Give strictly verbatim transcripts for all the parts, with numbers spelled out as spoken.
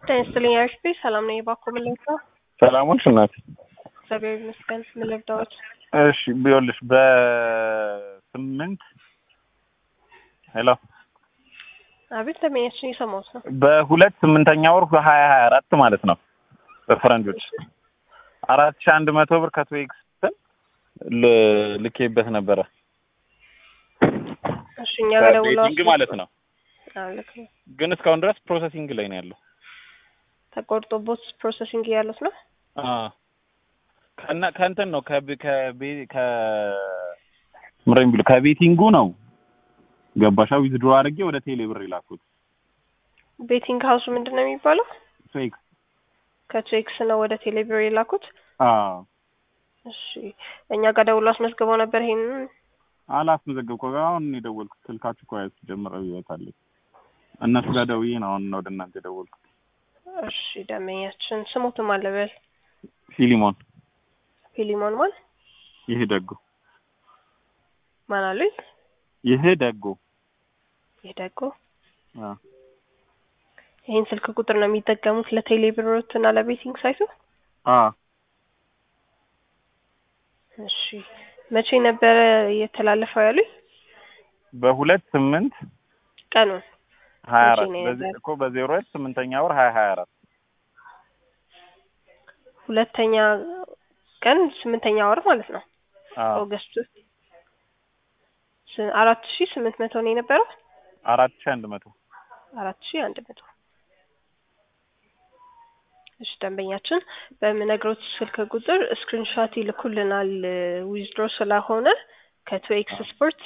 ጤና አርፒ ሰላም ነኝ። ባኮ ምን ልርዳው? ሰላሙን እናት እግዚአብሔር ይመስገን። ምን ልርዳዎት? እሺ ቢሆንልሽ በስምንት ሄሎ አቤት ለሚያችን የሰማሁት ነው። በሁለት ስምንተኛ ወር ሀያ ሀያ አራት ማለት ነው በፈረንጆች አራት ሺህ አንድ መቶ ብር ከቶኤክስ ልኬበት ነበረ። እሺ እኛ ጋር ደውለው ቤቲንግ ማለት ነው። አዎ ልክ ነው። ግን እስካሁን ድረስ ፕሮሰሲንግ ላይ ነው ያለው። ተቆርጦበት ፕሮሰሲንግ ያሉት ነው። አዎ ከና ከእንትን ነው ከ ከ ምረኝ ብሎ ከቤቲንጉ ነው ገባሻው ዊዝድሮ አድርጌ ወደ ቴሌ ብር ይላኩት። ቤቲንግ ሃውስ ምንድነው የሚባለው? ቶኤክስ ከቶኤክስ ነው ወደ ቴሌ ብር ይላኩት። አዎ እሺ እኛ ጋር ደውለው አስመዝግበው ነበር። ይሄንን አላስመዘገብኩም። አሁን ነው የደወልኩት። ስልካችሁ ቆይ ጀምረው ይወጣል። እነሱ ጋር ደውዬ ነው አሁን ነው ወደ እናንተ የደወልኩት። እሺ ደመኛችን ስሙትም አለበል ፊሊሞን ፊሊሞን ማን? ይሄ ደጎ ማን አለኝ? ይሄ ደጎ ይሄ ደጎ አዎ። ይሄን ስልክ ቁጥር ነው የሚጠቀሙት ለቴሌ ብሮት እና ለቤቲንግ ሳይቱ? አዎ። እሺ መቼ ነበር የተላለፈው ያሉኝ? በሁለት ስምንት ቀኑ ሀያ አራት በዚህ እኮ በዜሮ ሁለት ስምንተኛ ወር ሀያ ሀያ አራት ሁለተኛ ቀን ስምንተኛ ወር ማለት ነው። አዎ ኦገስት አራት ሺህ ስምንት መቶ ነው የነበረው። አራት ሺህ አንድ መቶ አራት ሺህ አንድ መቶ እሺ ደንበኛችን በምነግሮት ስልክ ቁጥር ስክሪንሾት ይልኩልናል ዊዝድሮ ስለሆነ ከቶኤክስ ስፖርት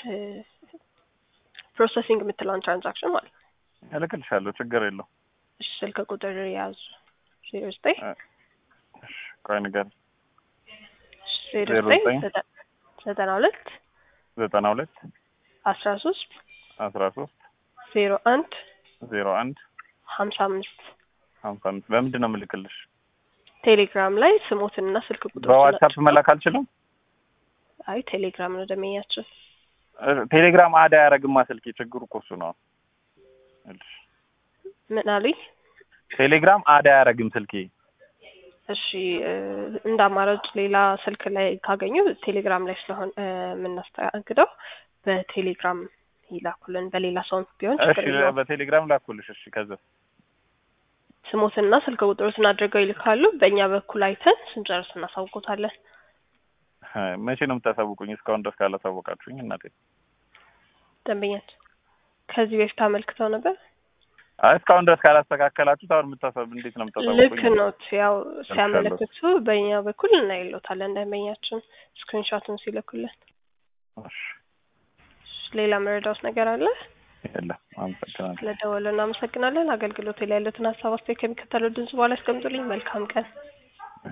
ፕሮሰሲንግ የምትለውን ትራንዛክሽን ማለት ነው። እልክልሻለሁ ችግር የለው። እሺ ስልክ ቁጥር ያዙ ዜሮ ዘጠኝ እሺ ቆይ ንገር ዜሮ ዘጠኝ ዘጠና ሁለት ዘጠና ሁለት አስራ ሶስት አስራ ሶስት ዜሮ አንድ ዜሮ አንድ ሀምሳ አምስት ሀምሳ አምስት በምንድን ነው የምልክልሽ? ቴሌግራም ላይ ስሞትና ስልክ ቁጥር በዋትስአፕ መላክ አልችልም? አይ ቴሌግራም ነው ደመኛችን። ቴሌግራም አዳ ያረግማ ስልኬ ችግሩ እኮ እሱ ነው። እሺ ምን አለኝ? ቴሌግራም አዳ ያረግም ስልኬ። እሺ እንደ አማራጭ ሌላ ስልክ ላይ ካገኙ ቴሌግራም ላይ ስለሆነ የምናስተናግደው በቴሌግራም ይላኩልን። በሌላ ሰው ቢሆን ችግር የለውም። እሺ በቴሌግራም ላኩልሽ። እሺ ከዛ ስሞትና ስልክ ቁጥሩን አድርገው ይልካሉ። በእኛ በኩል አይተን ስንጨርስ እናሳውቆታለን። መቼ ነው የምታሳውቁኝ? እስካሁን ድረስ ካላሳወቃችሁኝ እናቴ። ደንበኛት ከዚህ በፊት አመልክተው ነበር። አይ እስካሁን ድረስ ካላስተካከላችሁት አሁን የምታሳውቁ እንዴት ነው የምታሳውቁኝ? ልክ ነው። ያው ሲያመለክቱ በእኛ በኩል እናይሎታለን። ደንበኛችን ስክሪንሾቱን ሲልኩልን። እሺ ሌላ መረዳት ነገር አለ? የለም። አመሰግናለሁ። ስለደወሉ እናመሰግናለን። አገልግሎት ላይ ያሉትን ሀሳብ አስተያየት ከሚከተለው ድምጽ በኋላ አስቀምጡልኝ። መልካም ቀን።